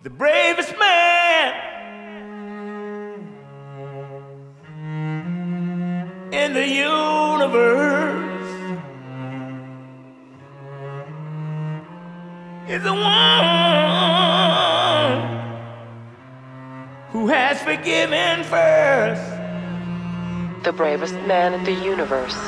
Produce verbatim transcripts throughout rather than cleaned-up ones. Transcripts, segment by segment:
The bravest man in the universe is the one who has forgiven first. The bravest man in the universe.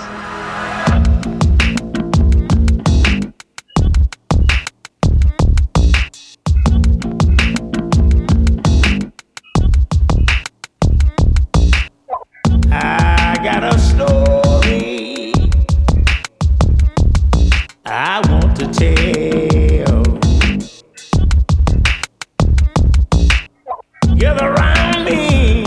I got a story I want to tell. Gather around me,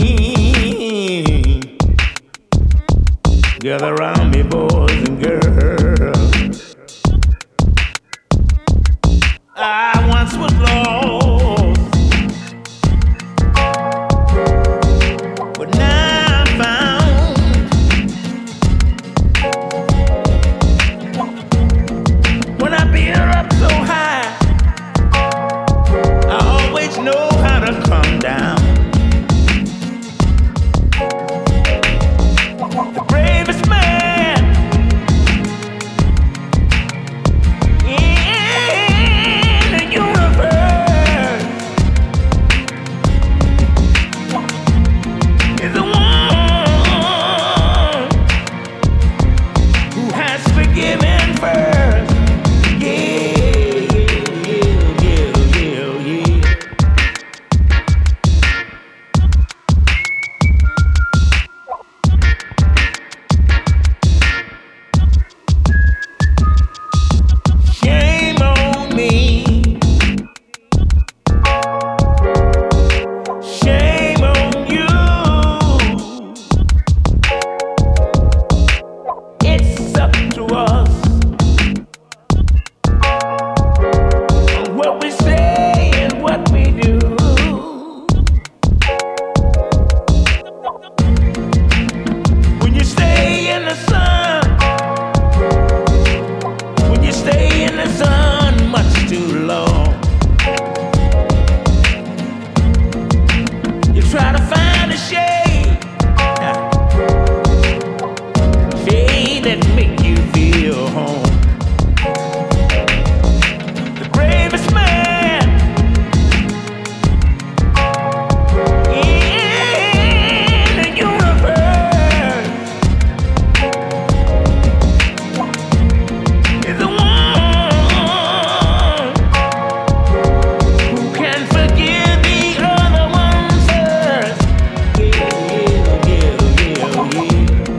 gather around me, boys and girls. I once was lost, but now I'm found. When I beat her up so high, I always know how to come down. The bravest man in the universe is the one who has forgiven first. Yeah, yeah, yeah, yeah, yeah. Shame on me. Shame on you. It's up to us on what we say and what we do. When you stay in the sun, when you stay in the sun much too long, you try to find a shade, shade that make you feel home. The bravest man in the universe is the one who can forgive the other ones first. Yeah, yeah, yeah, yeah, yeah.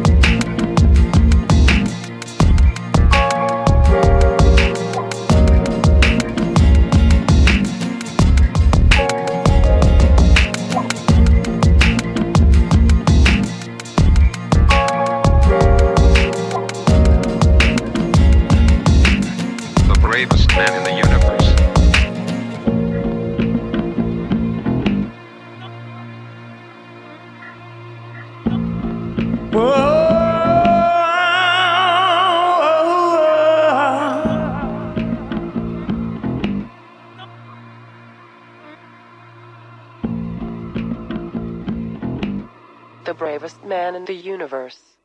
The bravest man in the universe. The bravest man in the universe.